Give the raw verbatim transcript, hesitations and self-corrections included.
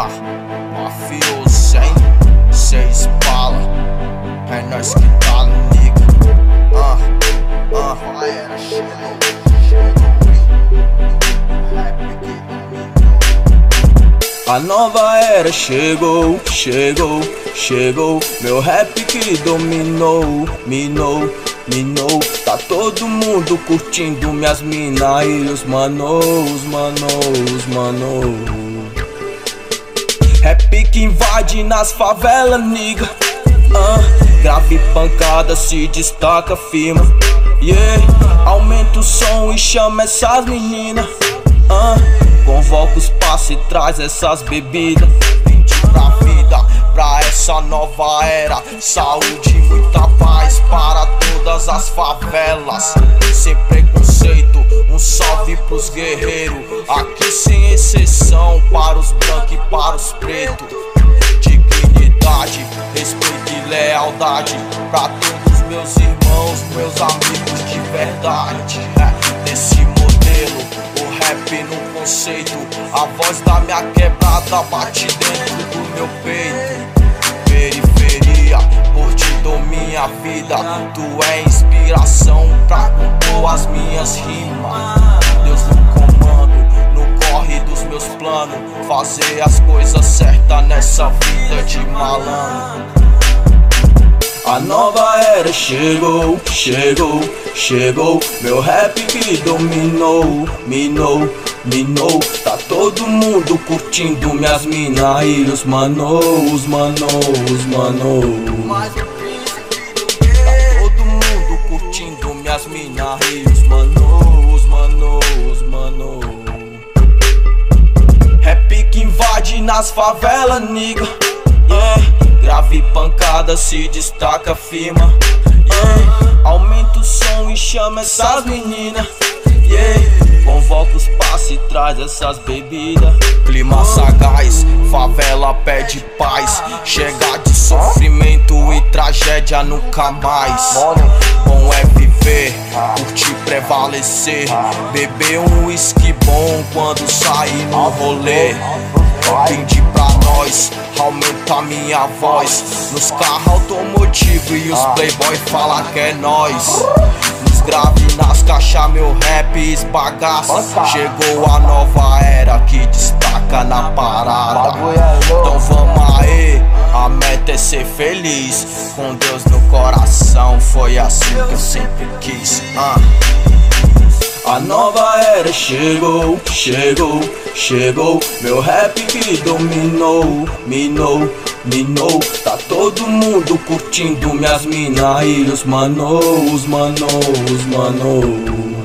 Ah, mafioso, hein? Seis bala, é nós que tá liga. Ah, ah, vai, era a nova era chegou, chegou, chegou. Meu rap que dominou, minou, minou. Tá todo mundo curtindo minhas mina e os manos, manos, manos. Rap que invade nas favelas, nigga. Ah, grave pancada, se destaca, firma. Yeah, aumenta o som e chama essas meninas. Ah, convoca os passos e traz essas bebidas. Vinde pra vida, pra essa nova era. Saúde e muita paz para todas as favelas. Sem preconceito, um salve pros guerreiros. Aqui sem exceção, para os brancos e para os pretos. Dignidade, respeito e lealdade pra todos meus irmãos, meus amigos de verdade. É, desse modelo, o rap no conceito. A voz da minha quebrada bate dentro do meu peito. Periferia, por ti dou minha vida. Tu é inspiração pra compor as minhas rimas. Deus no comando, no corre dos meus planos. Fazer as coisas certas nessa vida de malandro. A nova era chegou, chegou, chegou. Meu rap que dominou, minou, minou. Tá todo mundo curtindo minhas mina e os manos, manos, manos. Tá todo mundo curtindo minhas mina e os manos, manos, manos. Rap que invade nas favelas, nigga. Yeah. Grave pancada, se destaca, firma. Yeah. Aumenta o som e chama essas meninas. Yeah. Convoca os passos e traz essas bebidas. Clima sagaz, favela pede paz. Chega de sofrimento e tragédia nunca mais. Bom é viver, curtir, prevalecer. Beber um whisky bom quando sair no rolê. Pedi pra nós, aumenta minha voz. Nos carros automotivos e os playboy fala que é nós. Nos grave, nas caixas, meu rap esbagaça. Chegou a nova era que destaca na parada. Então vamos aí, a meta é ser feliz. Com Deus no coração, foi assim que eu sempre quis. uh. A nova era chegou, chegou, chegou. Meu rap que dominou, minou, minou. Tá todo mundo curtindo minhas mina e os manos, manos, manos.